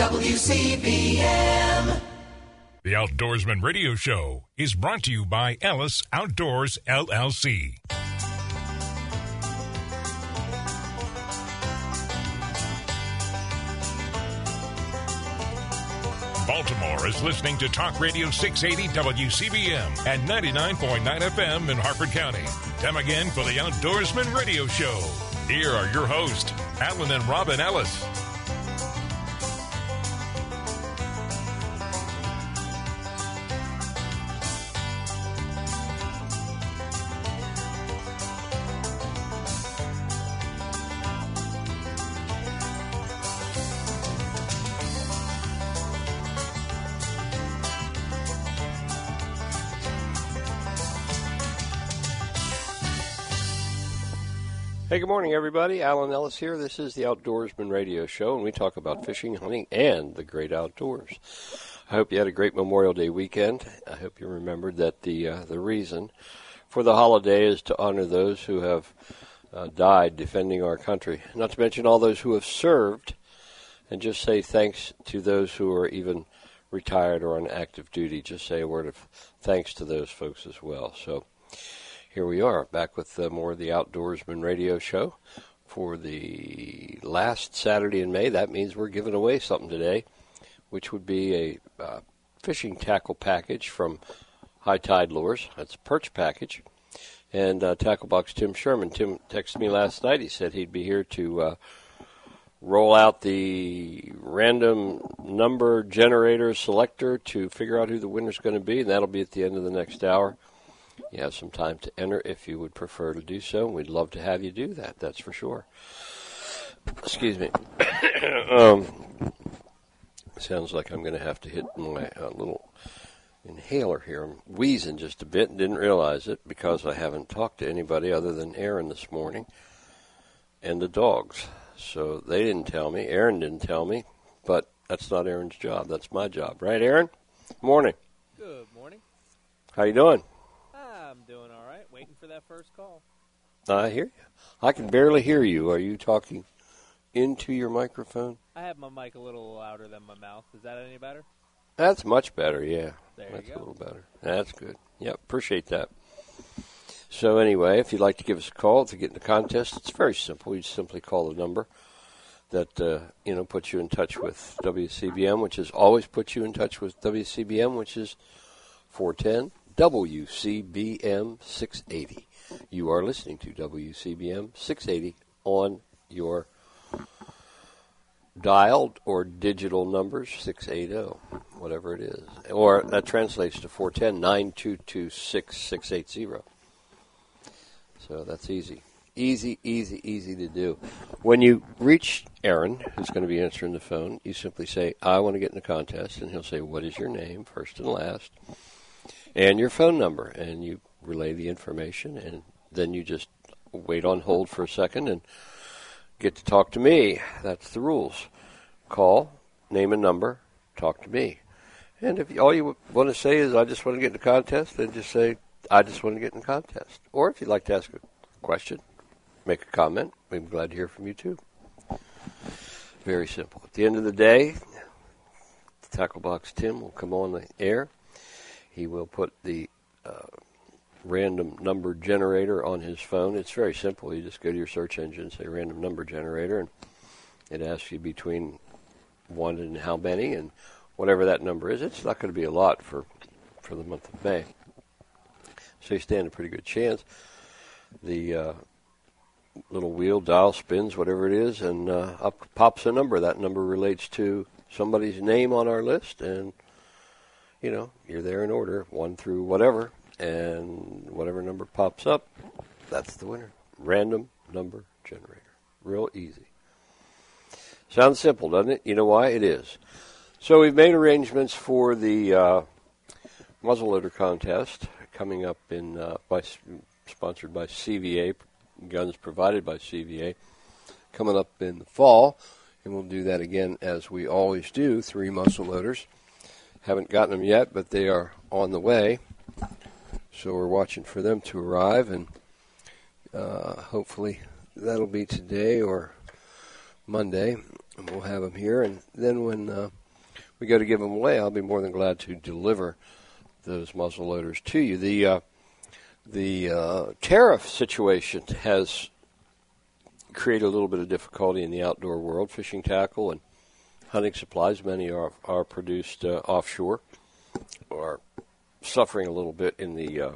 WCBM. The Outdoorsman Radio Show is brought to you by Ellis Outdoors, LLC. Baltimore is listening to Talk Radio 680 WCBM and 99.9 FM in Harford County. Time again for the Outdoorsman Radio Show. Here are your hosts, Alan and Robin Ellis. Hey, good morning, everybody. Alan Ellis here. This is the Outdoorsman Radio Show, and we talk about fishing, hunting, and the great outdoors. I hope you had a great Memorial Day weekend. I hope you remembered that the reason for the holiday is to honor those who have died defending our country, not to mention all those who have served, and just say thanks to those who are even retired or on active duty. Just say a word of thanks to those folks as well. So here we are, back with more of the Outdoorsman Radio Show for the last Saturday in May. That means we're giving away something today, which would be a fishing tackle package from High Tide Lures. That's a perch package. And Tackle Box Tim Sherman. Tim texted me last night. He said he'd be here to roll out the random number generator selector to figure out who the winner's going to be, and that'll be at the end of the next hour. You have some time to enter if you would prefer to do so. We'd love to have you do that, that's for sure. Excuse me. Sounds like I'm going to have to hit my little inhaler here. I'm wheezing just a bit and didn't realize it because I haven't talked to anybody other than Aaron this morning and the dogs. So they didn't tell me. Aaron didn't tell me, but that's not Aaron's job. That's my job. Right, Aaron? Morning. Good morning. How you doing? I'm doing all right, waiting for that first call. I hear you. I can barely hear you. Are you talking into your microphone? I have my mic a little louder than my mouth. Is that any better? That's much better, yeah. That's a little better. That's good. Yep, appreciate that. So anyway, if you'd like to give us a call to get in the contest, it's very simple. You simply call the number that, puts you in touch with WCBM, which is always puts you in touch with WCBM, which is 410. WCBM 680. You are listening to WCBM 680 on your dialed or digital numbers, 680, whatever it is. Or that translates to 410-922-6680. So that's easy. Easy to do. When you reach Aaron, who's going to be answering the phone, you simply say, I want to get in the contest, and he'll say, what is your name, first and last, and your phone number, and you relay the information, and then you just wait on hold for a second and get to talk to me. That's the rules. Call, name and number, talk to me. And if all you want to say is, I just want to get in the contest, then just say, I just want to get in the contest. Or if you'd like to ask a question, make a comment, we'd be glad to hear from you too. Very simple. At the end of the day, the Tackle Box Tim will come on the air. He will put the random number generator on his phone. It's very simple. You just go to your search engine and say random number generator, and it asks you between one and how many, and whatever that number is. It's not going to be a lot for the month of May. So you stand a pretty good chance. The little wheel dial spins, whatever it is, and up pops a number. That number relates to somebody's name on our list, and you're there in order, 1 through whatever, and whatever number pops up, that's the winner. Random number generator. Real easy. Sounds simple, doesn't it? You know why? It is. So we've made arrangements for the muzzleloader contest coming up sponsored by CVA, guns provided by CVA, coming up in the fall, and we'll do that again as we always do, 3 muzzleloaders. Haven't gotten them yet, but they are on the way. So we're watching for them to arrive, and hopefully that'll be today or Monday. And we'll have them here. And then when we go to give them away, I'll be more than glad to deliver those muzzle loaders to you. The tariff situation has created a little bit of difficulty in the outdoor world. Fishing tackle and hunting supplies, many are produced offshore, are suffering a little bit in the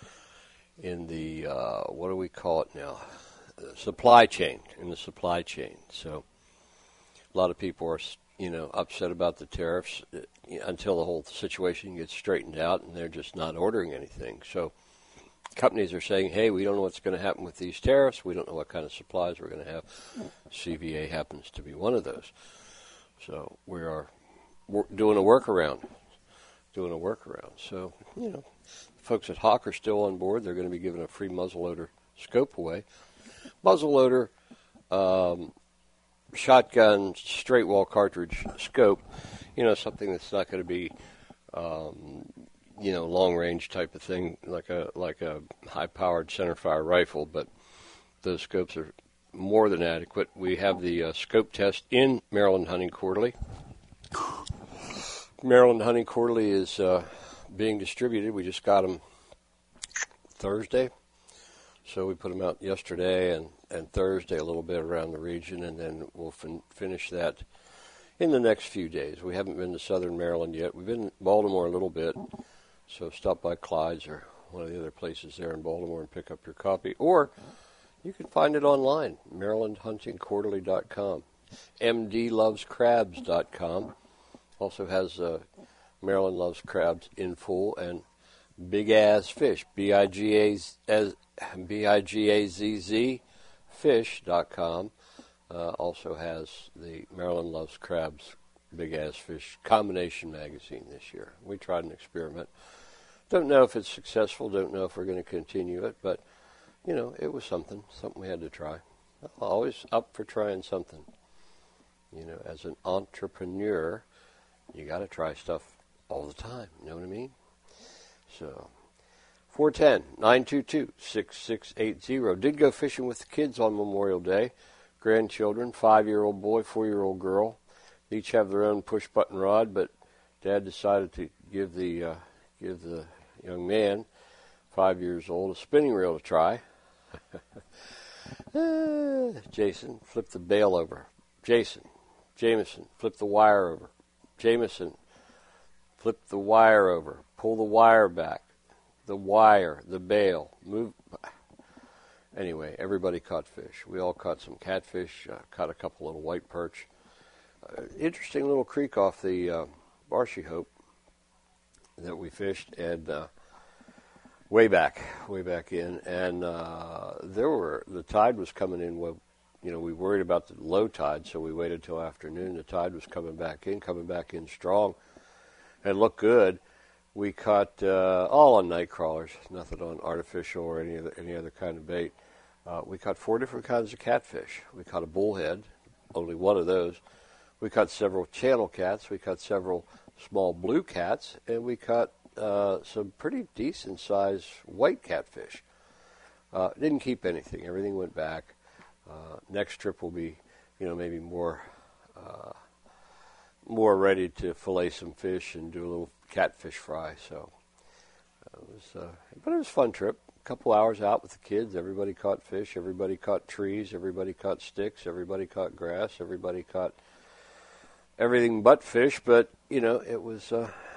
what do we call it now? Supply chain, in the supply chain. So a lot of people are, upset about the tariffs until the whole situation gets straightened out, and they're just not ordering anything. So companies are saying, hey, we don't know what's going to happen with these tariffs. We don't know what kind of supplies we're going to have. CVA happens to be one of those. So we're doing a workaround. So, folks at Hawk are still on board. They're going to be giving a free muzzleloader scope away. Muzzleloader, shotgun, straight wall cartridge scope, something that's not going to be, long range type of thing like a high powered centerfire rifle, but those scopes are more than adequate. We have the scope test in Maryland Hunting Quarterly. Maryland Hunting Quarterly is being distributed. We just got them Thursday, so we put them out yesterday and Thursday a little bit around the region, and then we'll finish that in the next few days. We haven't been to Southern Maryland yet. We've been in Baltimore a little bit, so stop by Clyde's or one of the other places there in Baltimore and pick up your copy, or you can find it online, MarylandHuntingQuarterly.com. MDLovesCrabs.com also has Maryland Loves Crabs in full, and Big Ass Fish, BIGAZZ Fish.com also has the Maryland Loves Crabs Big Ass Fish combination magazine this year. We tried an experiment. Don't know if it's successful, don't know if we're going to continue it, but, it was something we had to try. Always up for trying something. As an entrepreneur, you got to try stuff all the time. You know what I mean? So, 410-922-6680. Did go fishing with the kids on Memorial Day. Grandchildren, 5-year-old boy, 4-year-old girl. Each have their own push-button rod, but Dad decided to give the young man, 5 years old, a spinning reel to try. Jason, flip the bail over. Jameson, flip the wire over. Jameson, flip the wire over. Pull the wire back. The wire, the bail, move. Anyway, everybody caught fish. We all caught some catfish, caught a couple little white perch. Interesting little creek off the Barshy Hope that we fished, and way back in, and the tide was coming in. Well, we worried about the low tide, so we waited till afternoon. The tide was coming back in strong, and looked good. We caught all on night crawlers, nothing on artificial or any other kind of bait. We caught 4 different kinds of catfish. We caught a bullhead, only one of those. We caught several channel cats. We caught several small blue cats, and we caught some pretty decent sized white catfish. Didn't keep anything. Everything went back. Next trip will be, maybe more ready to fillet some fish and do a little catfish fry. So but it was a fun trip. A couple hours out with the kids. Everybody caught fish. Everybody caught trees. Everybody caught sticks. Everybody caught grass. Everybody caught everything but fish. But it was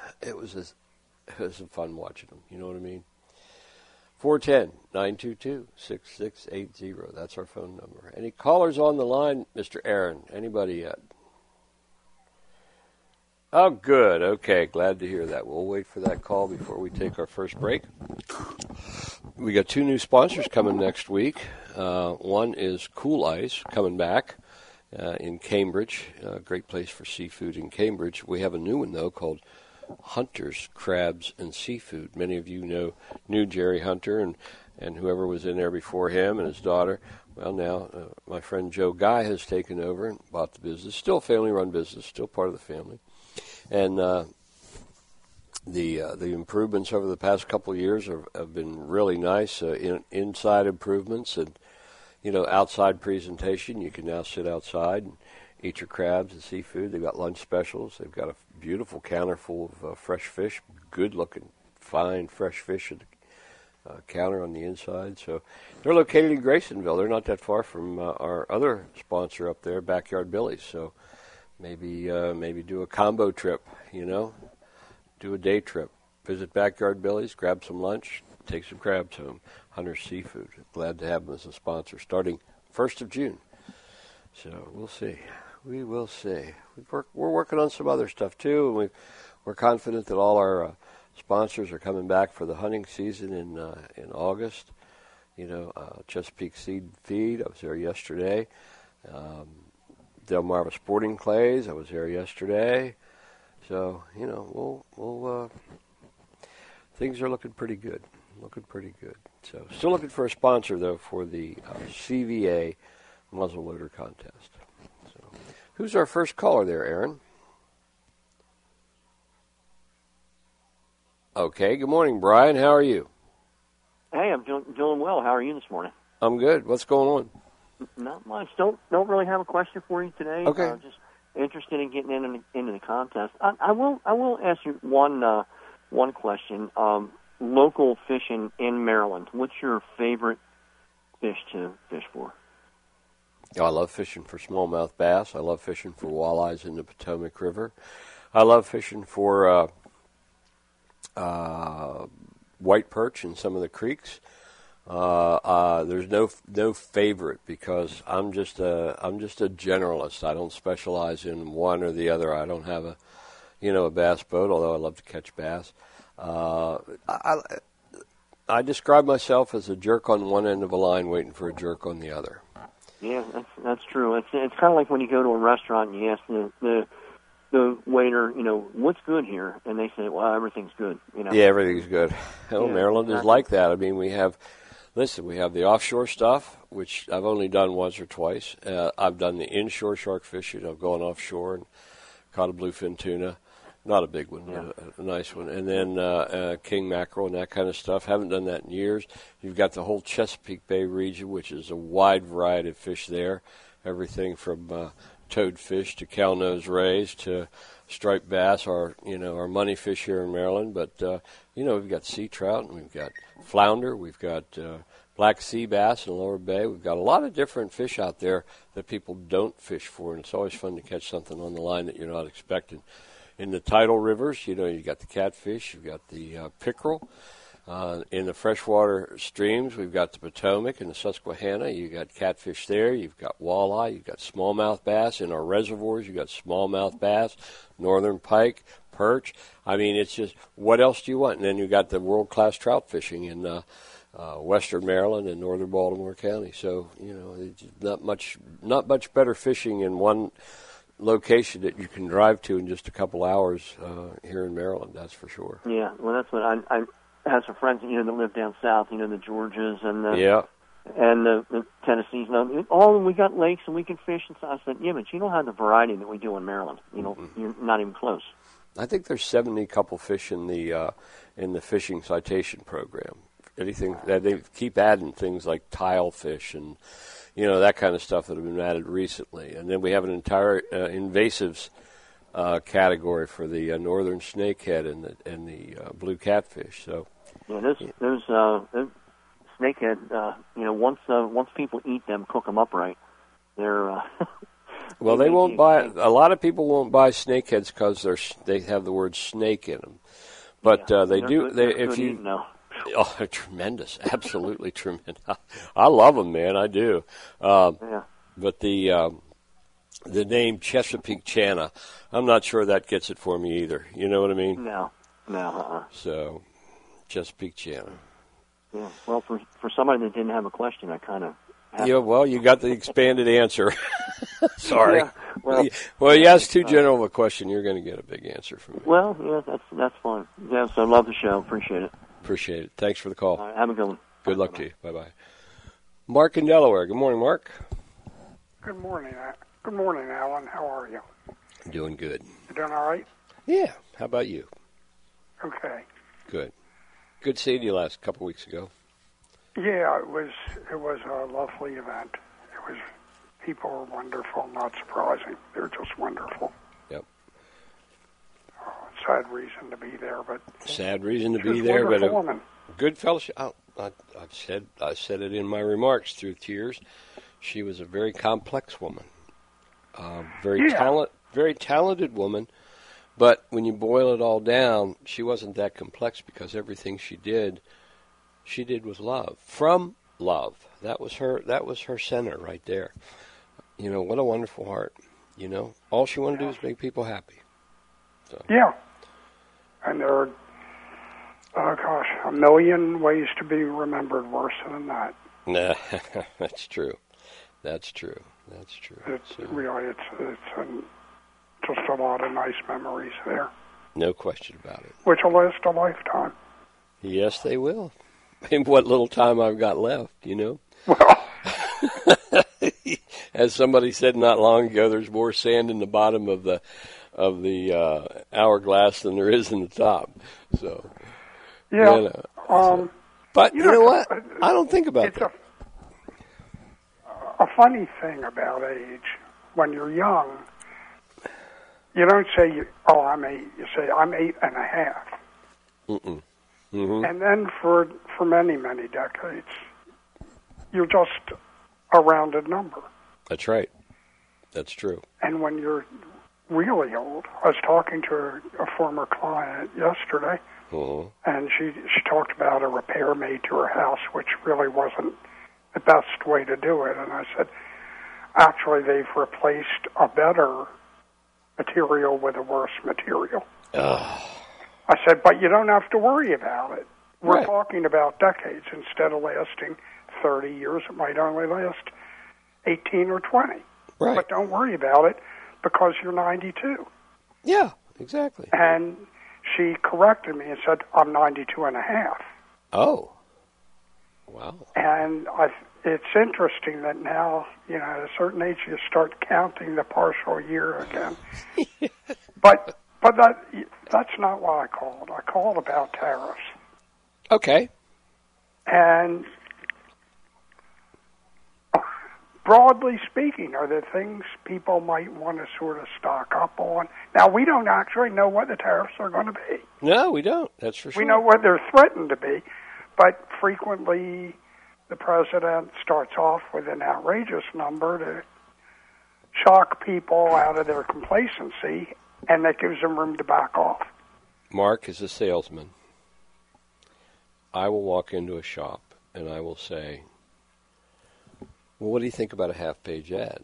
fun watching them. You know what I mean? 410-922-6680. That's our phone number. Any callers on the line, Mr. Aaron? Anybody yet? Oh, good. Okay, glad to hear that. We'll wait for that call before we take our first break. We got 2 new sponsors coming next week. One is Cool Ice coming back in Cambridge. Great place for seafood in Cambridge. We have a new one, though, called Hunter's Crabs and Seafood. Many of you knew Jerry Hunter and whoever was in there before him and his daughter. Well, now my friend Joe Guy has taken over and bought the business. Still a family-run business, still part of the family. And the improvements over the past couple of years have been really nice. Inside improvements and outside presentation. You can now sit outside and eat your crabs and seafood. They've got lunch specials. They've got a beautiful counter full of fresh fish, good-looking, fine, fresh fish at the counter on the inside. So they're located in Graysonville. They're not that far from our other sponsor up there, Backyard Billy's. So maybe do a combo trip, do a day trip. Visit Backyard Billy's, grab some lunch, take some crabs home. Hunter's Seafood. Glad to have them as a sponsor starting 1st of June. So we'll see. We will see. We're working on some other stuff too, and we're confident that all our sponsors are coming back for the hunting season in August. Chesapeake Seed Feed. I was there yesterday. Delmarva Sporting Clays. I was there yesterday. So we'll things are looking pretty good. So still looking for a sponsor though for the CVA muzzleloader contest. So, who's our first caller there, Aaron? Okay, good morning, Brian. How are you? Hey, I'm doing well. How are you this morning? I'm good. What's going on? Not much. Don't really have a question for you today. Okay. Just interested in getting into the contest. I will ask you one question. Local fishing in Maryland. What's your favorite fish to fish for? I love fishing for smallmouth bass. I love fishing for walleyes in the Potomac River. I love fishing for white perch in some of the creeks. There's no favorite because I'm just a generalist. I don't specialize in one or the other. I don't have a bass boat, although I love to catch bass. I describe myself as a jerk on one end of a line waiting for a jerk on the other. Yeah, that's true. It's kind of like when you go to a restaurant and you ask the waiter, what's good here, and they say, well, everything's good. Yeah, everything's good. Well, yeah, Maryland exactly. is like that. I mean, we have the offshore stuff, which I've only done once or twice. I've done the inshore shark fishing. I've gone offshore and caught a bluefin tuna. Not a big one, but a nice one. And then king mackerel and that kind of stuff. Haven't done that in years. You've got the whole Chesapeake Bay region, which is a wide variety of fish there. Everything from toadfish to cow-nose rays to striped bass, our money fish here in Maryland. But, we've got sea trout and we've got flounder. We've got black sea bass in the Lower Bay. We've got a lot of different fish out there that people don't fish for, and it's always fun to catch something on the line that you're not expecting. In the tidal rivers, you got the catfish, you've got the pickerel. In the freshwater streams, we've got the Potomac and the Susquehanna. You've got catfish there. You've got walleye. You've got smallmouth bass. In our reservoirs, you've got smallmouth bass, northern pike, perch. I mean, it's just, what else do you want? And then you've got the world-class trout fishing in western Maryland and northern Baltimore County. So, it's not much better fishing in one location that you can drive to in just a couple hours here in Maryland, that's for sure. Yeah, well, that's what I have some friends that live down south, the Georgias and the Tennessees. We got lakes and we can fish. And so I said, yeah, but you don't have the variety that we do in Maryland. You're not even close. I think there's 70 couple fish in the fishing citation program. Anything that they keep adding things like tile fish and that kind of stuff that have been added recently. And then we have an entire invasives category for the northern snakehead and the blue catfish. So those snakehead, once people eat them, cook them up right, they're well, they won't buy. A lot of people won't buy snakeheads because they have the word snake in them. But they do. If you know. Oh, they're tremendous. Absolutely tremendous. I love them, man. I do. But the name Chesapeake Chana, I'm not sure that gets it for me either. You know what I mean? No. So, Chesapeake Chana. Yeah. Well, for somebody that didn't have a question, I kind of. Yeah. Well, you got the expanded answer. Sorry. Yeah, well, you asked too general of a question, you're going to get a big answer from me. Well, yeah, that's fine. Yeah. So I love the show. Appreciate it. Appreciate it. Thanks for the call. All right, have a good one. Good luck to you. Bye-bye. Mark in Delaware. Good morning, Mark. Good morning. Good morning, Alan. How are you? Doing good. You doing all right? Yeah. How about you? Okay. Good. Good seeing you last couple weeks ago. Yeah, it was a lovely event. It was people are wonderful, not surprising. They're just wonderful. Yep. Sad reason to be there, but sad reason to be there, but woman. Good fellowship. I said it in my remarks through tears. She was a very complex woman, very talented woman. But when you boil it all down, she wasn't that complex because everything she did with love, from love. That was her center right there. You know, what a wonderful heart. You know, all she wanted to do was make people happy. So. Yeah. And there are, a million ways to be remembered worse than that. Nah, that's true. That's true. It's really, just a lot of nice memories there. No question about it. Which will last a lifetime. Yes, they will. In what little time I've got left, you know. Well, as somebody said not long ago, there's more sand in the bottom of the hourglass than there is in the top. So, yeah. You know, but you know what? I don't think about that. A funny thing about age, when you're young, you don't say, I'm 8. You say, I'm 8.5. Mm-mm. Mm-hmm. And then for many, many decades, you're just a rounded number. That's right. That's true. And when you're really old, I was talking to a former client yesterday, and she talked about a repair made to her house, which really wasn't the best way to do it. And I said, actually, they've replaced a better material with a worse material. I said, but you don't have to worry about it. We're talking about decades. Instead of lasting 30 years, it might only last 18 or 20. Right. But don't worry about it because you're 92. Yeah, exactly. And she corrected me and said, I'm 92.5. Oh. Wow. And it's interesting that now, you know, at a certain age, you start counting the partial year again. But that's not why I called. I called about tariffs. Okay. And broadly speaking, are there things people might want to sort of stock up on? Now, we don't actually know what the tariffs are going to be. No, we don't. That's for sure. We know what they're threatened to be, but frequently the president starts off with an outrageous number to shock people out of their complacency, and that gives them room to back off. Mark is a salesman. I will walk into a shop and I will say, well, what do you think about a half-page ad?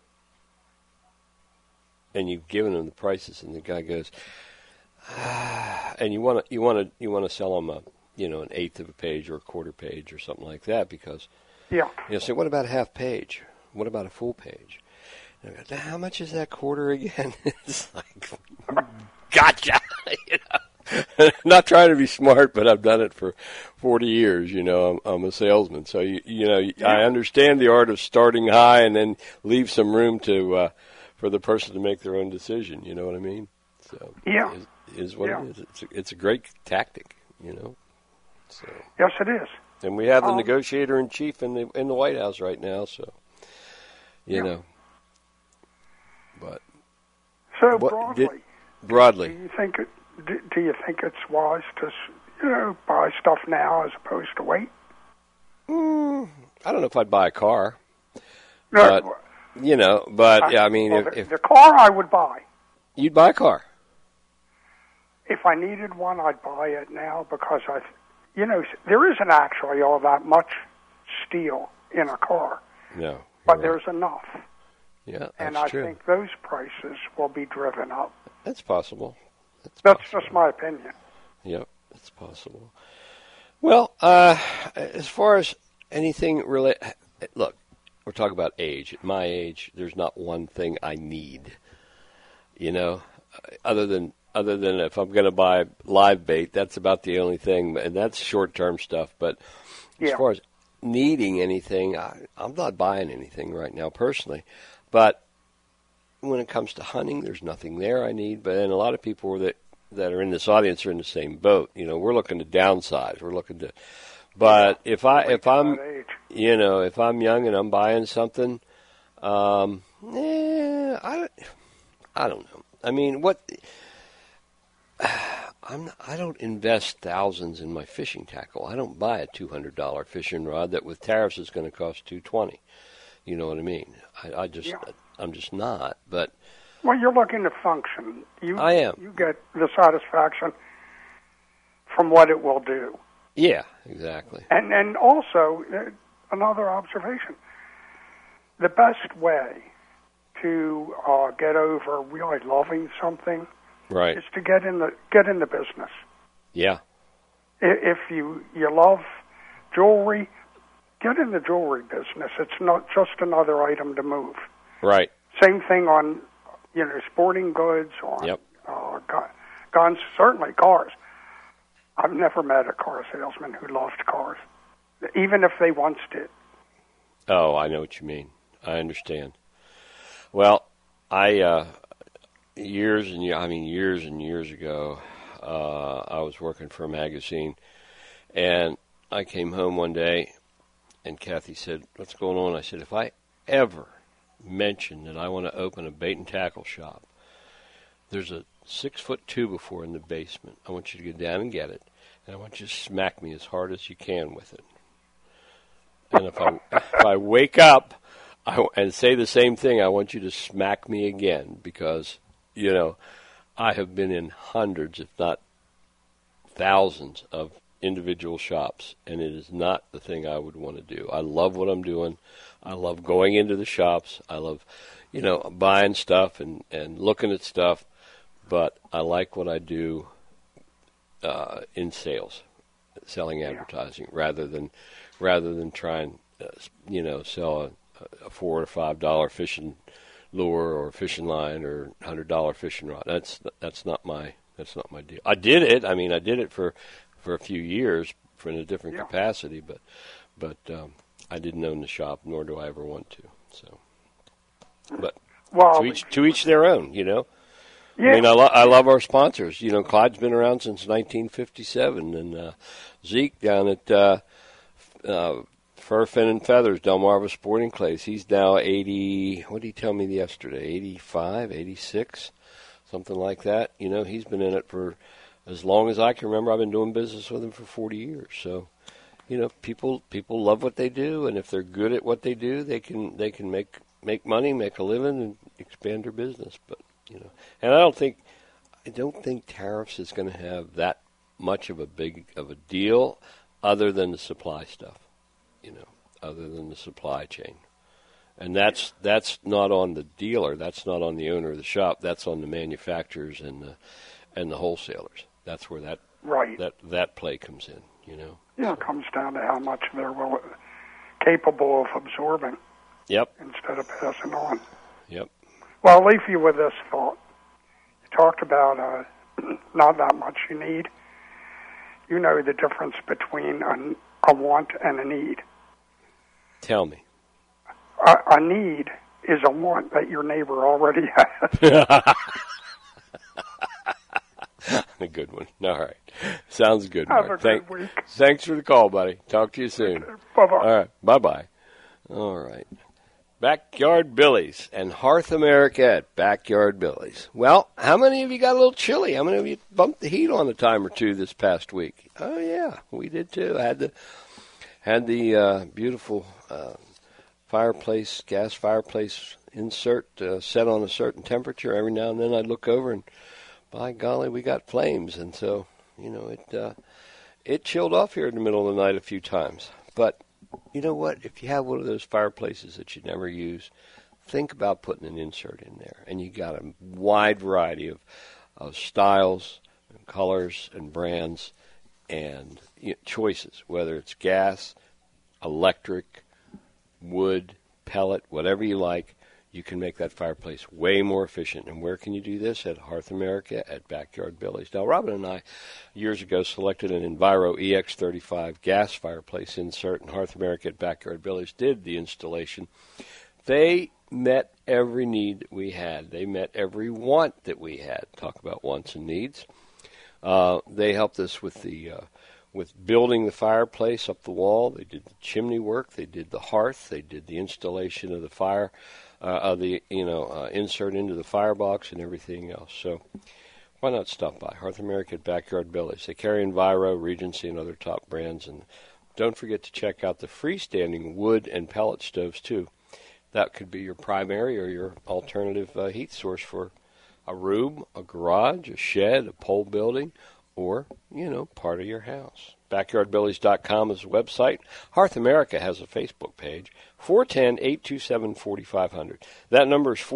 And you've given him the prices, and the guy goes, and you want to sell him an eighth of a page or a quarter page or something like that because say, what about a half page? What about a full page? And I go, now, how much is that quarter again? It's like, gotcha. Not trying to be smart, but I've done it for 40 years. You know, I'm a salesman, so I understand the art of starting high and then leave some room to for the person to make their own decision. You know what I mean? So is what it is. It's a great tactic. You know. So yes, it is. And we have the negotiator in chief in the White House right now. So you know. But so broadly, do you think it's wise to buy stuff now as opposed to wait? I don't know if I'd buy a car. No, but I mean, if the car I would buy. You'd buy a car. If I needed one, I'd buy it now because there isn't actually all that much steel in a car. No, but there's enough. Yeah, and I think those prices will be driven up. That's possible. That's just my opinion. Yep, that's possible. Well, as far as anything really, look, we're talking about age. At my age, there's not one thing I need. You know, other than if I'm going to buy live bait, that's about the only thing, and that's short-term stuff. But as far as needing anything, I'm not buying anything right now personally. But when it comes to hunting, there's nothing there I need. But then a lot of people that are in this audience are in the same boat. You know, we're looking to downsize. We're looking to. But if I'm young and I'm buying something, I don't know. I mean, I don't invest thousands in my fishing tackle. I don't buy a $200 fishing rod that with tariffs is going to cost $220. You know what I mean? I'm just not. But well, you're looking to function. I am. You get the satisfaction from what it will do. Yeah, exactly. And also another observation: the best way to get over really loving something, right, is to get in the business. Yeah. If you love jewelry, get in the jewelry business. It's not just another item to move. Right. Same thing on, sporting goods, on guns, certainly cars. I've never met a car salesman who loved cars, even if they once did. Oh, I know what you mean. I understand. Well, years and years ago, I was working for a magazine, and I came home one day, and Kathy said, "What's going on?" I said, "If I ever mention that I want to open a bait and tackle shop, there's a 6-foot 2x4 in the basement. I want you to go down and get it, and I want you to smack me as hard as you can with it. And if I wake up and say the same thing, I want you to smack me again, because, I have been in hundreds, if not thousands, of individual shops, and it is not the thing I would want to do. I love what I'm doing. I love going into the shops. I love, buying stuff and looking at stuff, but I like what I do in sales, selling advertising, rather than trying, sell a $4 or $5 fishing lure or fishing line or $100 fishing rod. That's not my deal. I did it. I mean, I did it for a few years in a different capacity, but I didn't own the shop, nor do I ever want to. So, but to each their own, Yeah. I mean, I love our sponsors. Clyde's been around since 1957, and Zeke down at Fur, Fin, and Feathers, Delmarva Sporting Clays. He's now 80. What did he tell me yesterday? 85, 86, something like that. He's been in it for as long as I can remember. I've been doing business with him for 40 years. So, people love what they do, and if they're good at what they do, they can make money, make a living, and expand their business. But and I don't think tariffs is going to have that much of a deal, other than the supply stuff. Other than the supply chain. And that's not on the dealer, that's not on the owner of the shop, that's on the manufacturers and the wholesalers. That's where that play comes in, Yeah, it comes down to how much they're capable of absorbing. Yep. Instead of passing on. Yep. Well, I'll leave you with this thought. You talked about not that much you need. You know the difference between a want and a need. Tell me. A need is a want that your neighbor already has. A good one. All right. Sounds good, Have Mark. a good week. Thanks for the call, buddy. Talk to you soon. Bye-bye. All right. Bye-bye. All right. Backyard Billy's and Hearth America at Backyard Billy's. Well, how many of you got a little chilly? How many of you bumped the heat on a time or two this past week? Oh, yeah. We did, too. I had the beautiful gas fireplace insert set on a certain temperature. Every now and then I'd look over and, by golly, we got flames. And so, it chilled off here in the middle of the night a few times. But you know what? If you have one of those fireplaces that you never use, think about putting an insert in there. And you got a wide variety of styles and colors and brands and choices, whether it's gas, electric, wood, pellet, whatever you like. You can make that fireplace way more efficient. And where can you do this? At Hearth America at Backyard Billy's. Now, Robin and I, years ago, selected an Enviro EX35 gas fireplace insert, and Hearth America at Backyard Billy's did the installation. They met every need that we had. They met every want that we had. Talk about wants and needs. They helped us with building the fireplace up the wall. They did the chimney work. They did the hearth. They did the installation of the fire insert into the firebox and everything else. So why not stop by Hearth America at Backyard Billy's? They carry Enviro, Regency, and other top brands. And don't forget to check out the freestanding wood and pellet stoves, too. That could be your primary or your alternative heat source for a room, a garage, a shed, a pole building, or, part of your house. BackyardBillies.com is the website. Hearth America has a Facebook page, 410-827-4500. That number is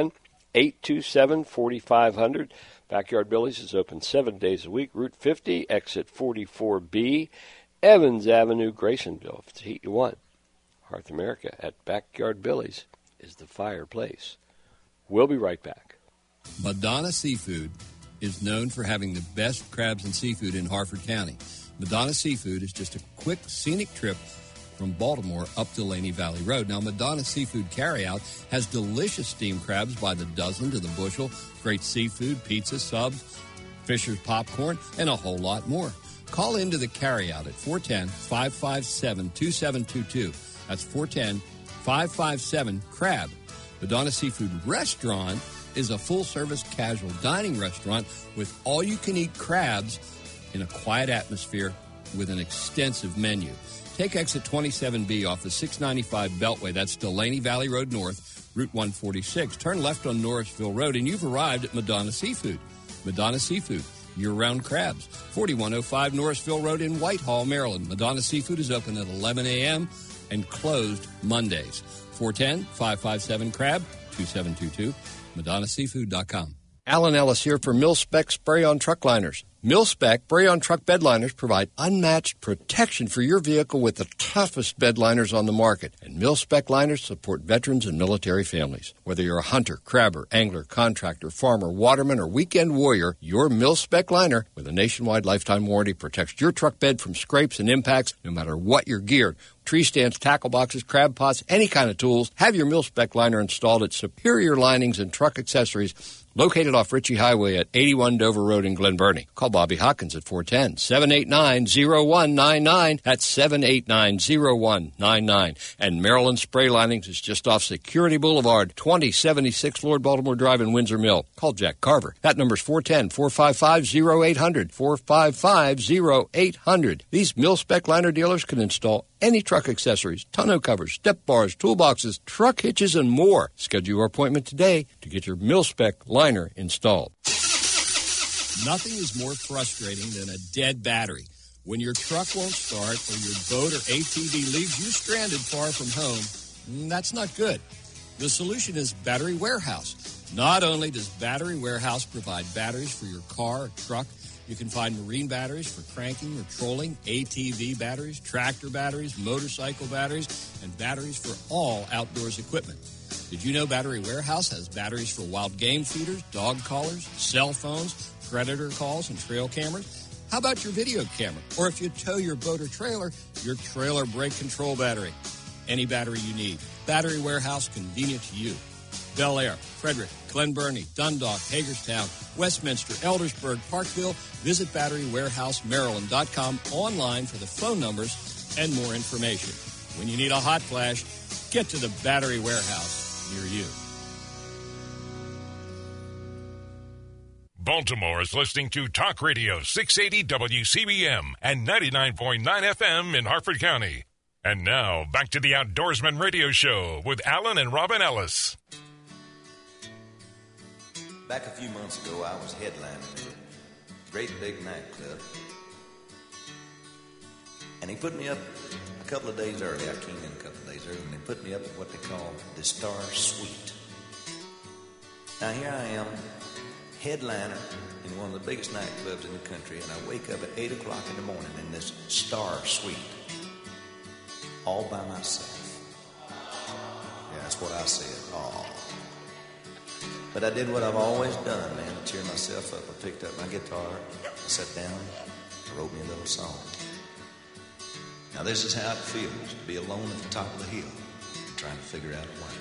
410-827-4500. Backyard Billies is open 7 days a week. Route 50, exit 44B, Evans Avenue, Graysonville. If it's heat you want, Hearth America at Backyard Billies is the fireplace. We'll be right back. Madonna Seafood is known for having the best crabs and seafood in Harford County. Madonna Seafood is just a quick, scenic trip from Baltimore up to Laney Valley Road. Now, Madonna Seafood Carryout has delicious steamed crabs by the dozen to the bushel, great seafood, pizza, subs, Fisher's popcorn, and a whole lot more. Call into the carryout at 410-557-2722. That's 410-557-CRAB. Madonna Seafood Restaurant is a full-service casual dining restaurant with all-you-can-eat crabs in a quiet atmosphere with an extensive menu. Take exit 27B off the 695 Beltway. That's Delaney Valley Road North, Route 146. Turn left on Norrisville Road, and you've arrived at Madonna Seafood. Madonna Seafood, year-round crabs. 4105 Norrisville Road in Whitehall, Maryland. Madonna Seafood is open at 11 a.m. and closed Mondays. 410-557-CRAB, 2722, MadonnaSeafood.com. Alan Ellis here for Mil-Spec Spray-On Truck Liners. Mil-Spec Spray-On Truck Bed Liners provide unmatched protection for your vehicle with the toughest bed liners on the market. And Mil-Spec liners support veterans and military families. Whether you're a hunter, crabber, angler, contractor, farmer, waterman, or weekend warrior, your Mil-Spec liner with a nationwide lifetime warranty protects your truck bed from scrapes and impacts no matter what you're geared. Tree stands, tackle boxes, crab pots, any kind of tools. Have your Mil-Spec liner installed at Superior Linings and Truck Accessories, located off Ritchie Highway at 81 Dover Road in Glen Burnie. Call Bobby Hawkins at 410-789-0199. That's 789-0199. And Maryland Spray Linings is just off Security Boulevard, 2076 Lord Baltimore Drive in Windsor Mill. Call Jack Carver. That number's 410-455-0800. 455-0800. These Mil-Spec liner dealers can install any truck accessories, tonneau covers, step bars, toolboxes, truck hitches, and more. Schedule your appointment today to get your Mil-Spec liner installed. Nothing is more frustrating than a dead battery. When your truck won't start or your boat or ATV leaves you stranded far from home, that's not good. The solution is Battery Warehouse. Not only does Battery Warehouse provide batteries for your car or truck, you can find marine batteries for cranking or trolling, ATV batteries, tractor batteries, motorcycle batteries, and batteries for all outdoors equipment. Did you know Battery Warehouse has batteries for wild game feeders, dog collars, cell phones, predator calls, and trail cameras? How about your video camera? Or if you tow your boat or trailer, your trailer brake control battery. Any battery you need. Battery Warehouse, convenient to you. Bel Air, Frederick, Glen Burnie, Dundalk, Hagerstown, Westminster, Eldersburg, Parkville. Visit BatteryWarehouseMaryland.com online for the phone numbers and more information. When you need a hot flash, get to the Battery Warehouse near you. Baltimore is listening to Talk Radio 680 WCBM and 99.9 FM in Harford County. And now, back to the Outdoorsman Radio Show with Alan and Robin Ellis. Back a few months ago, I was headlining at a great big nightclub. And he put me up a couple of days early. I came in a couple of days early, and they put me up at what they call the Star Suite. Now, here I am, headliner in one of the biggest nightclubs in the country, and I wake up at 8 o'clock in the morning in this Star Suite, all by myself. Yeah, that's what I said, all. But I did what I've always done, man, to cheer myself up. I picked up my guitar, I sat down, I wrote me a little song. Now this is how it feels to be alone at the top of the hill, trying to figure out why.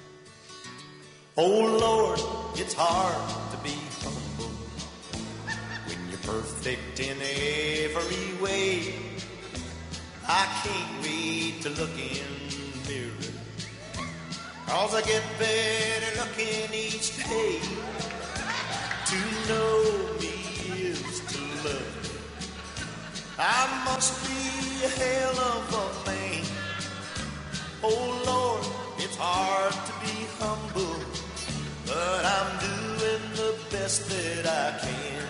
Oh Lord, it's hard to be humble when you're perfect in every way. I can't wait to look in the mirror. 'cause I get better looking each day. To know me is to love me. I must be a hell of a man. Oh Lord, it's hard to be humble, but I'm doing the best that I can.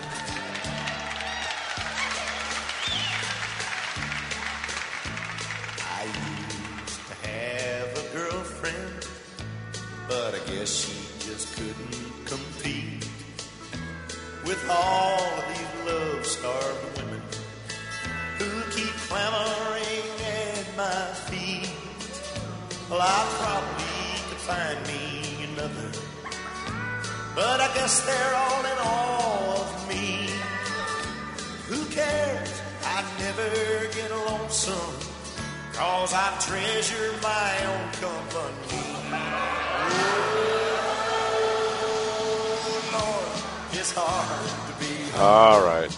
I used to have a girlfriend, but I guess she just couldn't compete with all of these love-starved women who keep clamoring at my feet. Well, I probably could find me another, but I guess they're all in awe of me. Who cares? I never get lonesome, 'cause I treasure my own company. Oh, Lord, it's hard to be. All right.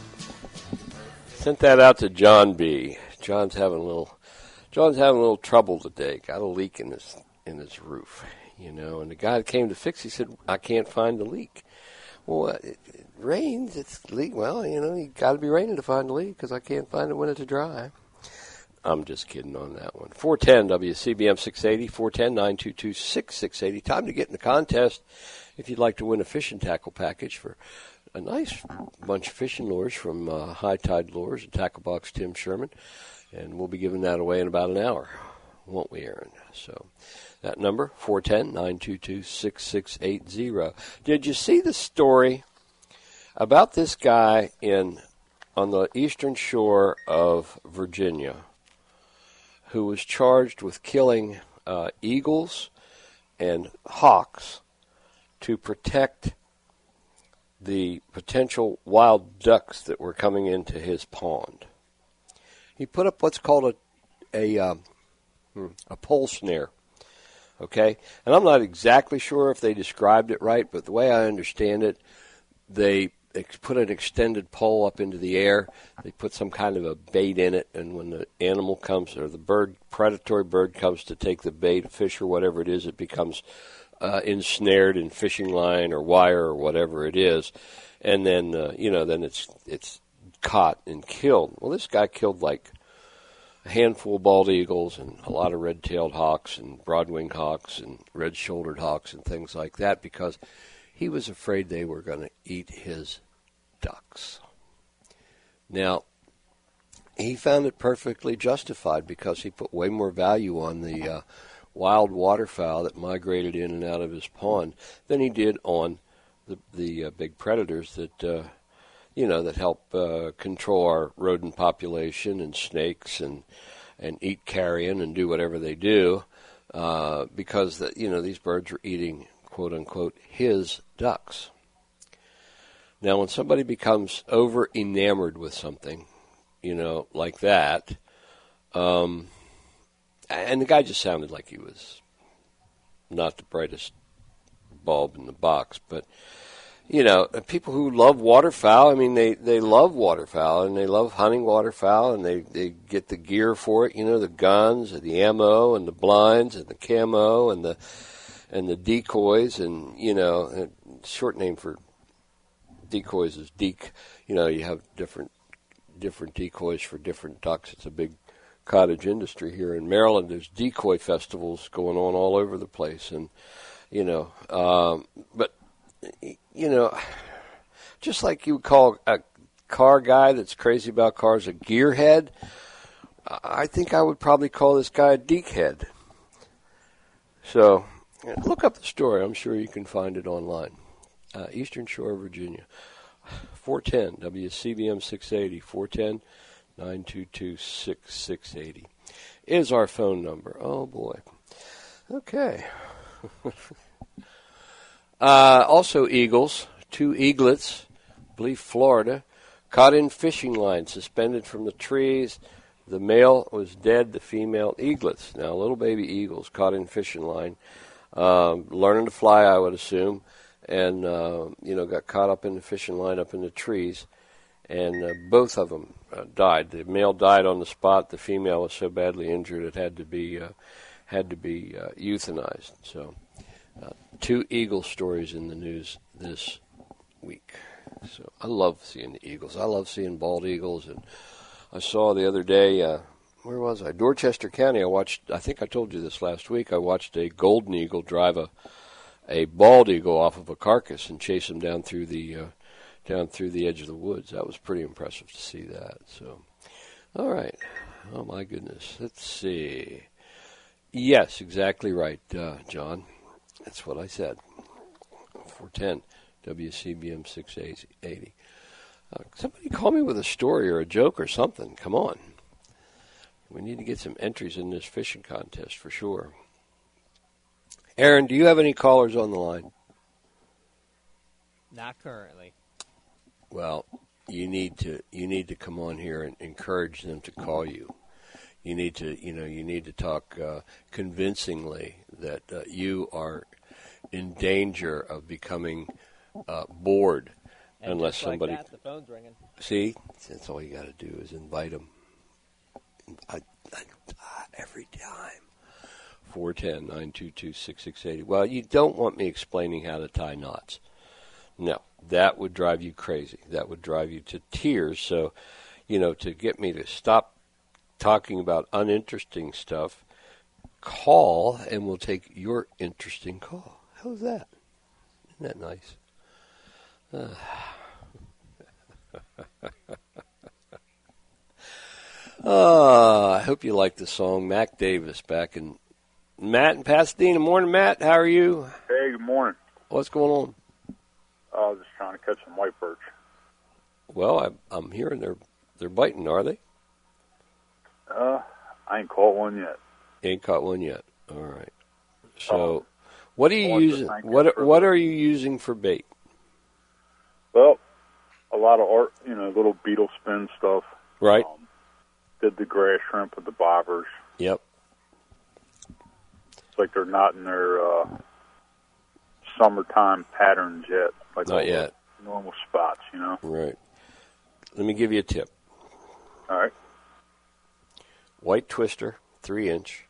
Sent that out to John B. John's having a little trouble today. Got a leak in his roof, and the guy that came to fix, he said, I can't find the leak. Well, it rains, it's leak. Well, you got to be raining to find the leak, because I can't find it when it's dry. I'm just kidding on that one. 410 WCBM 680, 410-922-6680. Time to get in the contest if you'd like to win a fishing tackle package for a nice bunch of fishing lures from High Tide Lures and Tackle Box Tim Sherman. And we'll be giving that away in about an hour, won't we, Aaron? So that number, 410-922-6680. Did you see the story about this guy on the eastern shore of Virginia who was charged with killing eagles and hawks to protect the potential wild ducks that were coming into his pond? He put up what's called a pole snare, okay? And I'm not exactly sure if they described it right, but the way I understand it, they put an extended pole up into the air. They put some kind of a bait in it, and when the animal comes, or the predatory bird comes to take the bait, a fish or whatever it is, it becomes ensnared in fishing line or wire or whatever it is, and then then it's caught and killed. Well, this guy killed like a handful of bald eagles and a lot of red-tailed hawks and broad-winged hawks and red-shouldered hawks and things like that because he was afraid they were going to eat his ducks. Now, he found it perfectly justified because he put way more value on the wild waterfowl that migrated in and out of his pond than he did on the big predators that that help control our rodent population and snakes and eat carrion and do whatever they do because these birds are eating, quote unquote, his ducks. Now, when somebody becomes over enamored with something, like that, and the guy just sounded like he was not the brightest bulb in the box, but people who love waterfowl, I mean, they love waterfowl, and they love hunting waterfowl, and they get the gear for it, the guns, and the ammo, and the blinds, and the camo, and the decoys, and, a short name for decoys is deke. You have different decoys for different ducks. It's a big cottage industry here in Maryland. There's decoy festivals going on all over the place, and, but just like you would call a car guy that's crazy about cars a gearhead, I think I would probably call this guy a deekhead. So look up the story. I'm sure you can find it online. Eastern Shore, Virginia. 410 WCBM 680, 410-922-6680 is our phone number. Oh, boy. Okay. Also eagles, 2 eaglets, I believe Florida, caught in fishing line, suspended from the trees. The male was dead, the female eaglets. Now, little baby eagles caught in fishing line, learning to fly, I would assume, and, got caught up in the fishing line up in the trees, and both of them died. The male died on the spot. The female was so badly injured it had to be had to be euthanized. So 2 eagle stories in the news this week. So I love seeing the eagles. I love seeing bald eagles. And I saw the other day, where was I? Dorchester County. I think I told you this last week. I watched a golden eagle drive a bald eagle off of a carcass and chase him down through the edge of the woods. That was pretty impressive to see that. So, all right. Oh my goodness. Let's see. Yes, exactly right, John. That's what I said. 410 WCBM 680. Somebody call me with a story or a joke or something. Come on. We need to get some entries in this fishing contest for sure. Aaron, do you have any callers on the line? Not currently. Well, you need to come on here and encourage them to call you. You need to talk convincingly that you are in danger of becoming bored and unless just like somebody. That, the phone's ringing. See, that's all you got to do is invite them. Every time. 410-922-6680. Well, you don't want me explaining how to tie knots. No, that would drive you crazy. That would drive you to tears. So, to get me to stop talking about uninteresting stuff, call and we'll take your interesting call. How's that? Isn't that nice? I hope you like the song. Mac Davis back in Matt in Pasadena. Morning, Matt. How are you? Hey, good morning. What's going on? I was just trying to catch some white perch. Well, I'm hearing they're biting, are they? I ain't caught one yet. You ain't caught one yet. All right. So, what are you using? What are you using for bait? Well, a lot of little beetle spin stuff. Right. Did the grass shrimp with the bobbers. Yep. It's like they're not in their summertime patterns yet. Like not yet. Normal spots, Right. Let me give you a tip. All right. White twister, 3-inch,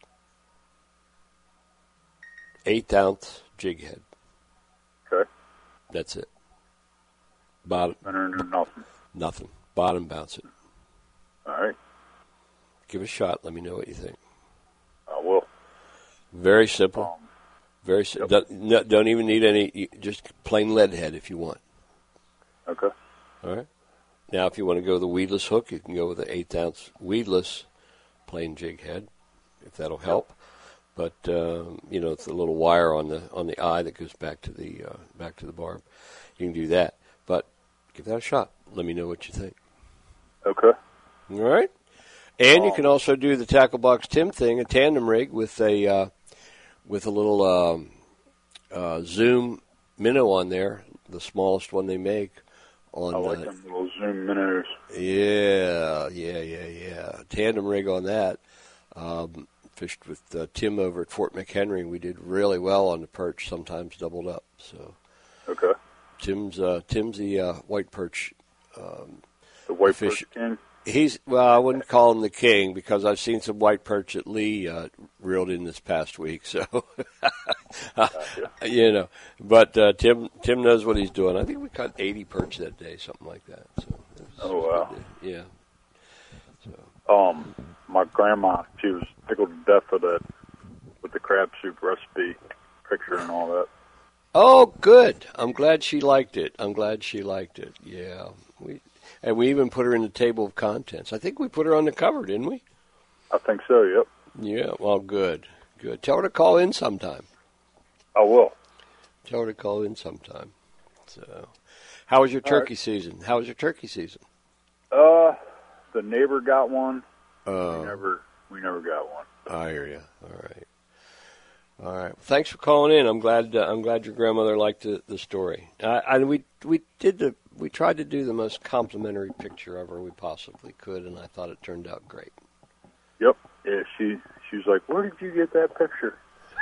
1/8 ounce jig head. Okay. That's it. Bottom. Nothing. Nothing. Bottom bounce it. All right. Give it a shot. Let me know what you think. I will. Very simple. Very simple. Yep. Don't even need any. Just plain lead head if you want. Okay. All right. Now, if you want to go the weedless hook, you can go with an 1/8 ounce weedless plain jig head, if that'll help. But it's a little wire on the eye that goes back to the barb. You can do that. But give that a shot. Let me know what you think. Okay. All right. And you can also do the Tackle Box Tim thing, a tandem rig with a little Zoom minnow on there, the smallest one they make. I like them little Zoom minnows. Yeah. Tandem rig on that. Fished with Tim over at Fort McHenry. We did really well on the perch, sometimes doubled up. So. Okay. Tim's the white perch. The white perch king. I wouldn't call him the king because I've seen some white perch that Lee reeled in this past week. So, gotcha. But Tim knows what he's doing. I think we caught 80 perch that day, something like that. So, wow. Yeah. So. My grandma, she was tickled to death with the crab soup recipe picture and all that. Oh, good. I'm glad she liked it. Yeah. We even put her in the table of contents. I think we put her on the cover, didn't we? I think so, yep. Yeah, well, good. Tell her to call in sometime. I will. Tell her to call in sometime. So, how was your turkey season? The neighbor got one. We never got one. I hear you. All right. Thanks for calling in. I'm glad your grandmother liked the story. We tried to do the most complimentary picture of her we possibly could, and I thought it turned out great. Yep. Yeah. She was like, "Where did you get that picture?"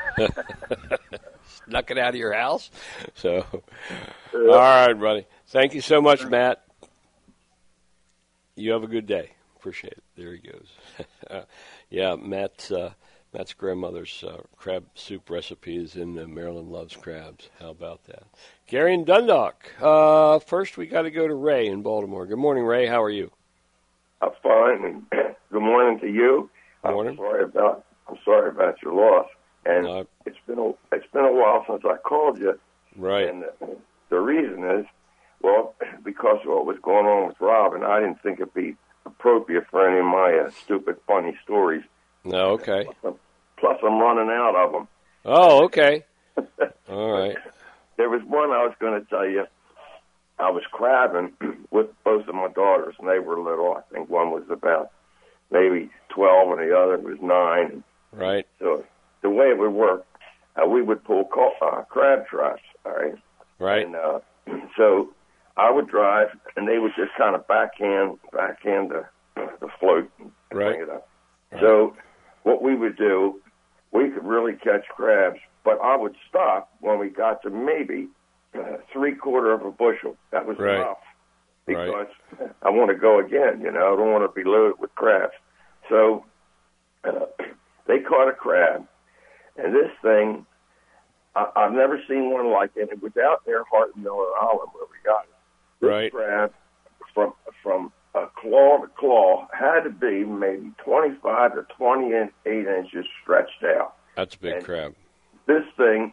Snuck it out of your house. So, all right, buddy. Thank you so much, Matt. You have a good day. Appreciate it. There he goes. Yeah, Matt's That's grandmother's crab soup recipe is in Marilyn Loves Crabs. How about that? Gary and Dundalk. First, we got to go to Ray in Baltimore. Good morning, Ray. How are you? I'm fine. Good morning to you. Good morning. I'm sorry about your loss. And it's been a while since I called you. Right. And the reason is, well, because of what was going on with Rob, and I didn't think it'd be appropriate for any of my stupid, funny stories. No, okay. Plus, I'm running out of them. Oh, okay. All right. There was one I was going to tell you. I was crabbing with both of my daughters, and they were little. I think one was about maybe 12, and the other was 9. Right. So the way it would work, we would pull crab traps, all right? Right. And so I would drive, and they would just kind of backhand the float and bring it up. Right. So what we would do, we could really catch crabs, but I would stop when we got to maybe 3/4 of a bushel. That was enough because I want to go again. I don't want to be loaded with crabs. So they caught a crab, and this thing, I've never seen one like it. It was out there, Hart and Miller Island, where we got it. This crab, from claw to claw, had to be maybe 25 to 28 inches stretched out. That's a big crab. This thing,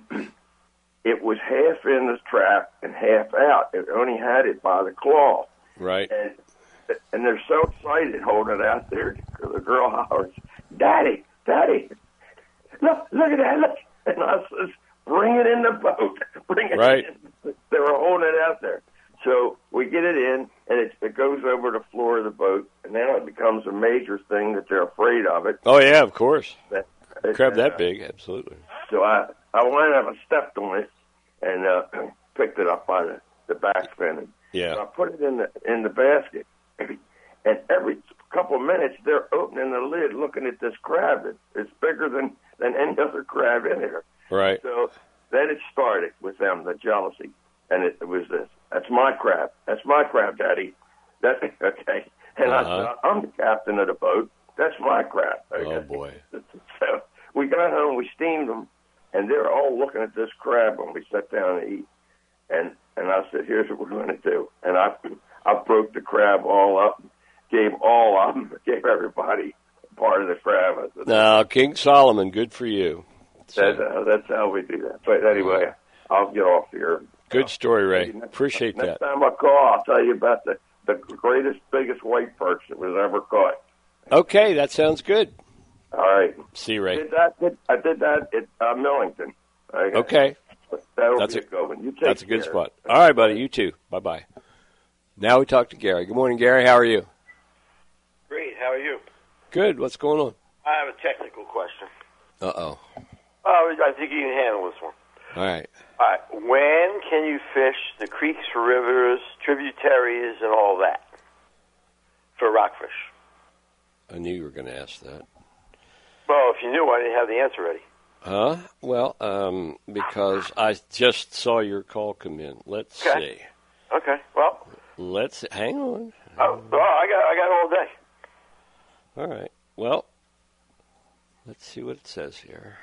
it was half in the trap and half out. It only had it by the claw. Right. And they're so excited holding it out there. The girl hollers, "Daddy, Daddy, look at that, look." And I says, "Bring it in the boat. Bring it in." They were holding it out there. So we get it in, and it goes over the floor of the boat, and now it becomes a major thing that they're afraid of it. Oh, yeah, of course. Crab that big, absolutely. So I went up and stepped on it and picked it up by the back fin. And I put it in the basket. And every couple of minutes, they're opening the lid, looking at this crab. It's bigger than any other crab in there. Right. So then it started with them, the jealousy. And it was this. "That's my crab. That's my crab, Daddy." That's okay. And I said, "I'm the captain of the boat. That's my crab." Okay? Oh, boy. So we got home, we steamed them, and they're all looking at this crab when we sat down to eat. And I said, "Here's what we're going to do." And I broke the crab all up, gave all of them, gave everybody part of the crab. I said, now, King Solomon, good for you. That's how we do that. But anyway, I'll get off here. Good story, Ray. Appreciate that. Next time I call, I'll tell you about the greatest, biggest white perch that was ever caught. Okay, that sounds good. All right. See you, Ray. I did that at Millington. Okay. That's a good one. You take That's a good spot. All right, buddy. You too. Bye-bye. Now we talk to Gary. Good morning, Gary. How are you? Great. How are you? Good. What's going on? I have a technical question. Uh-oh. I think you can handle this one. All right. All right. When can you fish the creeks, rivers, tributaries, and all that for rockfish? I knew you were going to ask that. Well, if you knew, I didn't have the answer ready. Huh? Well, because I just saw your call come in. Let's see. Okay. Well. Hang on. Oh, I got all day. All right. Well, let's see what it says here.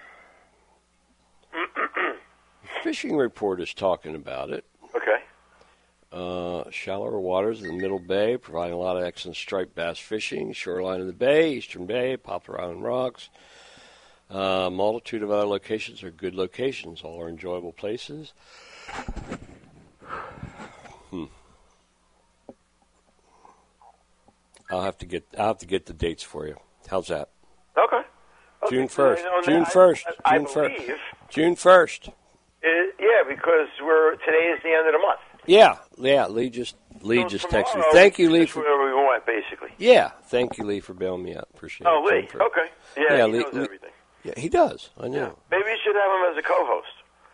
Fishing report is talking about it. Okay. Shallower waters in the Middle Bay, providing a lot of excellent striped bass fishing. Shoreline of the Bay, Eastern Bay, Poplar Island Rocks. Multitude of other locations are good locations. All are enjoyable places. I'll have to get the dates for you. How's that? Okay. June 1st. June 1st. June 1st. June 1st. Yeah, because today is the end of the month. Yeah. Lee just texted me. Thank you, Lee. Where we want, basically. Yeah. Thank you, Lee, for bailing me out. Appreciate it. Oh, Lee. Okay. Yeah, he knows everything. Yeah, he does. I know. Yeah. Maybe you should have him as a co-host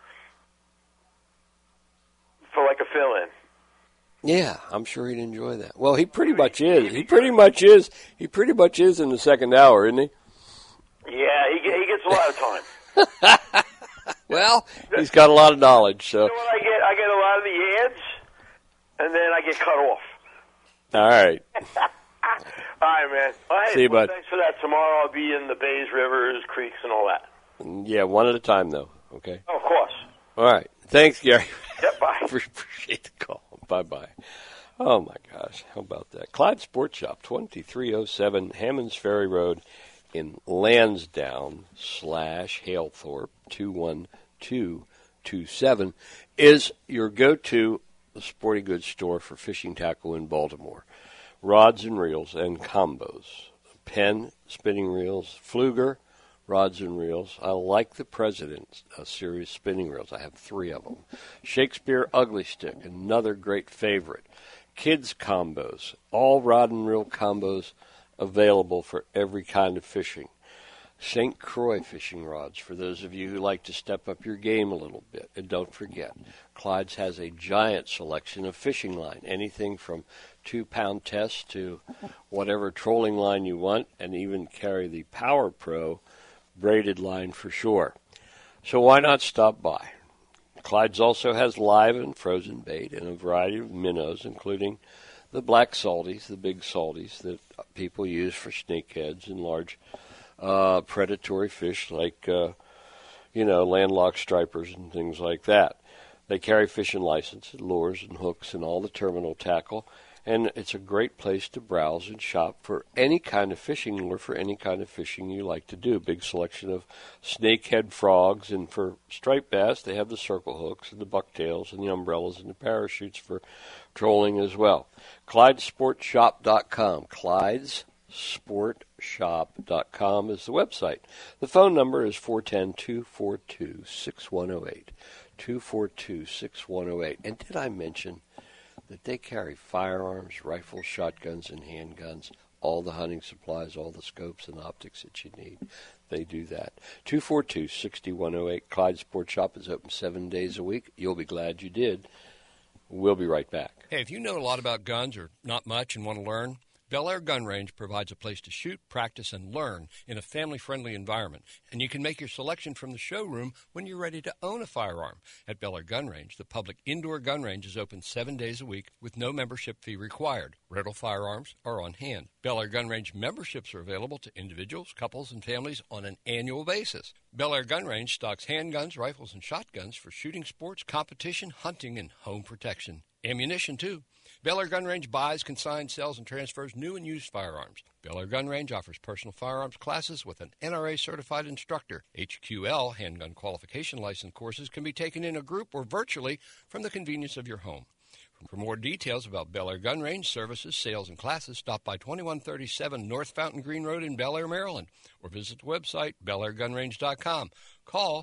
for like a fill-in. Yeah, I'm sure he'd enjoy that. Well, he pretty much is. He pretty much is in the second hour, isn't he? Yeah, he gets a lot of time. Well, he's got a lot of knowledge. So. You know what I get? I get a lot of the ads, and then I get cut off. All right. right, man. Well, hey, See you, bud. Thanks for that. Tomorrow I'll be in the bays, rivers, creeks, and all that. Yeah, one at a time, though, okay? Oh, of course. All right. Thanks, Gary. Yep, bye. Appreciate the call. Bye-bye. Oh, my gosh. How about that? Clyde Sports Shop, 2307 Hammonds Ferry Road in Lansdowne/Halethorpe, 21227, is your go-to sporting goods store for fishing tackle in Baltimore. Rods and reels and combos. Penn spinning reels, Pfluger rods and reels. I like the President series spinning reels. I have 3 of them. Shakespeare Ugly Stick, another great favorite. Kids combos, all rod and reel combos available for every kind of fishing. St. Croix fishing rods for those of you who like to step up your game a little bit. And don't forget, Clyde's has a giant selection of fishing line, anything from 2-pound tests to whatever trolling line you want, and even carry the Power Pro braided line for shore. So why not stop by? Clyde's also has live and frozen bait and a variety of minnows, including the black salties, the big salties that people use for snakeheads and large predatory fish like, landlocked stripers and things like that. They carry fishing licenses, lures and hooks and all the terminal tackle, and it's a great place to browse and shop for any kind of fishing lure for any kind of fishing you like to do. Big selection of snakehead frogs, and for striped bass, they have the circle hooks and the bucktails and the umbrellas and the parachutes for trolling as well. ClydeSportShop.com. ClydeSportShop.com is the website. The phone number is 410-242-6108. 242-6108. And did I mention that they carry firearms, rifles, shotguns, and handguns, all the hunting supplies, all the scopes and optics that you need? They do that. 242-6108. Clyde Sports Shop is open 7 days a week. You'll be glad you did. We'll be right back. Hey, if you know a lot about guns or not much and want to learn, Bel Air Gun Range provides a place to shoot, practice, and learn in a family-friendly environment. And you can make your selection from the showroom when you're ready to own a firearm. At Bel Air Gun Range, the public indoor gun range is open 7 days a week with no membership fee required. Rental firearms are on hand. Bel Air Gun Range memberships are available to individuals, couples, and families on an annual basis. Bel Air Gun Range stocks handguns, rifles, and shotguns for shooting sports, competition, hunting, and home protection. Ammunition, too. Bel Air Gun Range buys, consigns, sells, and transfers new and used firearms. Bel Air Gun Range offers personal firearms classes with an NRA-certified instructor. HQL, handgun qualification license courses, can be taken in a group or virtually from the convenience of your home. For more details about Bel Air Gun Range services, sales, and classes, stop by 2137 North Fountain Green Road in Bel Air, Maryland, or visit the website, belairgunrange.com. Call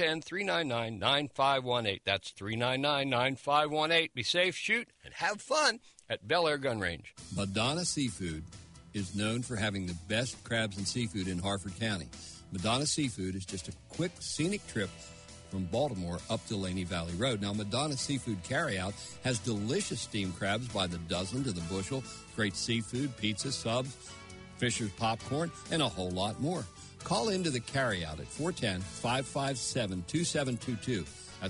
410-399-9518. That's 399-9518. Be safe, shoot, and have fun at Bel Air Gun Range. Madonna Seafood is known for having the best crabs and seafood in Harford County. Madonna Seafood is just a quick, scenic trip from Baltimore up to Laney Valley Road. Now, Madonna Seafood Carryout has delicious steamed crabs by the dozen to the bushel, great seafood, pizza, subs, Fisher's popcorn, and a whole lot more. Call into the carryout at 410-557-2722. That's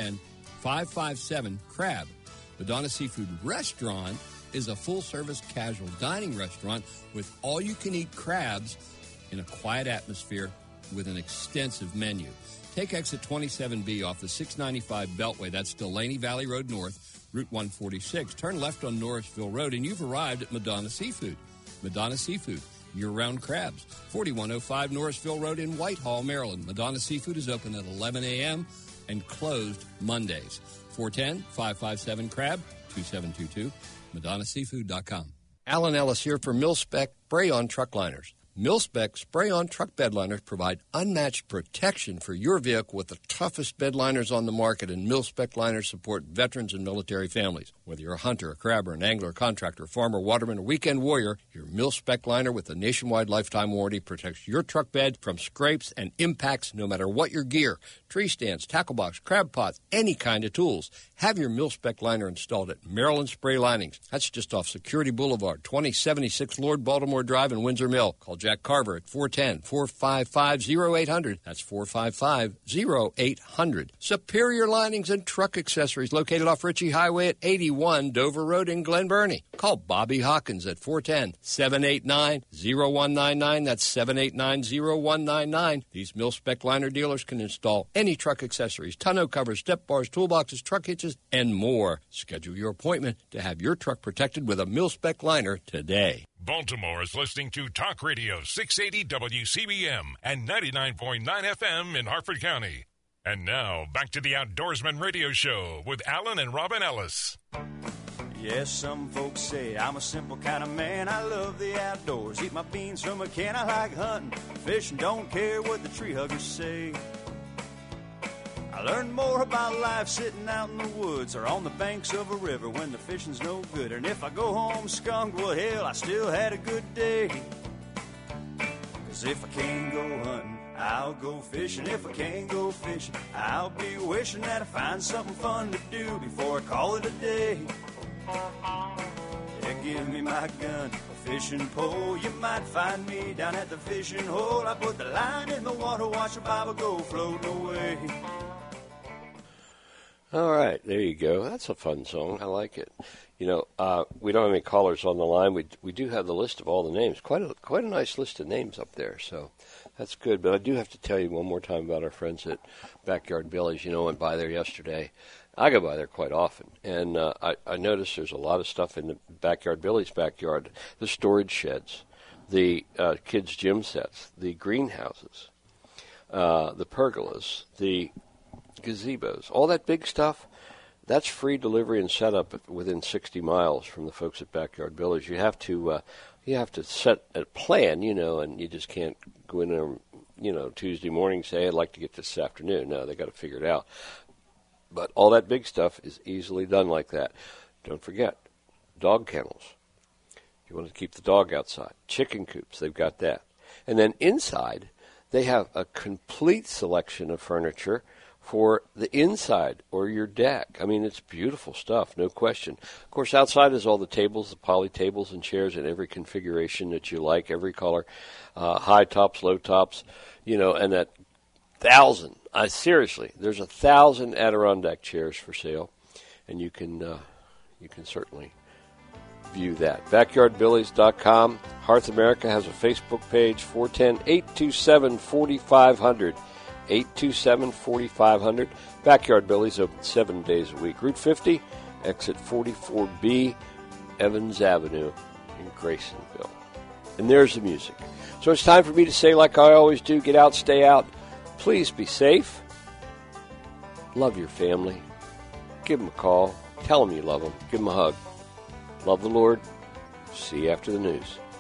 410-557-CRAB. Madonna Seafood Restaurant is a full-service casual dining restaurant with all-you-can-eat crabs in a quiet atmosphere with an extensive menu. Take exit 27B off the 695 Beltway. That's Delaney Valley Road North, Route 146. Turn left on Norrisville Road, and you've arrived at Madonna Seafood. Madonna Seafood, year-round crabs. 4105 Norrisville Road in Whitehall, Maryland. Madonna Seafood is open at 11 a.m. and closed Mondays. 410-557-CRAB, 2722, MadonnaSeafood.com. Alan Ellis here for Mil-Spec Spray-On Truck Liners. Mil-Spec Spray-On Truck Bed Liners provide unmatched protection for your vehicle with the toughest bed liners on the market, and Mil-Spec liners support veterans and military families. Whether you're a hunter, a crabber, an angler, a contractor, farmer, waterman, or weekend warrior, your Mil-Spec liner with a nationwide lifetime warranty protects your truck bed from scrapes and impacts no matter what your gear. Tree stands, tackle box, crab pots, any kind of tools. Have your Mil-Spec liner installed at Maryland Spray Linings. That's just off Security Boulevard, 2076 Lord Baltimore Drive in Windsor Mill. Call Jack Carver at 410-455-0800. That's 455-0800. Superior Linings and Truck Accessories located off Ritchie Highway at 81 Dover Road in Glen Burnie. Call Bobby Hawkins at 410-789-0199. That's 789-0199. These mil-spec liner dealers can install any truck accessories, tonneau covers, step bars, toolboxes, truck hitches, and more. Schedule your appointment to have your truck protected with a mil-spec liner today. Baltimore is listening to Talk Radio 680 WCBM and 99.9 FM in Harford County. And now, back to the Outdoorsman Radio Show with Alan and Robin Ellis. Yes, some folks say I'm a simple kind of man. I love the outdoors, eat my beans from a can. I like hunting, fishing, don't care what the tree huggers say. I learned more about life sitting out in the woods or on the banks of a river when the fishing's no good. And if I go home skunked, well, hell, I still had a good day. 'Cause if I can't go hunting, I'll go fishing. If I can't go fishing, I'll be wishing that I find something fun to do before I call it a day. Yeah, give me my gun, a fishing pole. You might find me down at the fishing hole. I put the line in the water, watch the Bible go floating away. All right, there you go. That's a fun song. I like it. You know, we don't have any callers on the line. We do have the list of all the names. Quite a nice list of names up there, so that's good. But I do have to tell you one more time about our friends at Backyard Billy's. You know, I went by there yesterday. I go by there quite often, and I noticed there's a lot of stuff in the Backyard Billy's backyard. The storage sheds, the kids' gym sets, the greenhouses, the pergolas, the gazebos, all that big stuff. That's free delivery and setup within 60 miles from the folks at Backyard Billy's. You have to set a plan, you know, and you just can't go in there, you know, Tuesday morning say I'd like to get this afternoon. No, they got to figure it out. But all that big stuff is easily done like that. Don't forget, dog kennels. You want to keep the dog outside. Chicken coops, they've got that. And then inside, they have a complete selection of furniture for the inside or your deck. I mean, it's beautiful stuff, no question. Of course, outside is all the tables, the poly tables and chairs in every configuration that you like, every color, high tops, low tops, you know, and that 1,000. Seriously, there's 1,000 Adirondack chairs for sale, and you can certainly view that. BackyardBillies.com. Hearth America has a Facebook page, 410-827-4500. 827-4500. Backyard Billy's open 7 days a week. Route 50, exit 44B, Evans Avenue in Graysonville. And there's the music. So it's time for me to say, like I always do, get out, stay out. Please be safe. Love your family. Give them a call. Tell them you love them. Give them a hug. Love the Lord. See you after the news.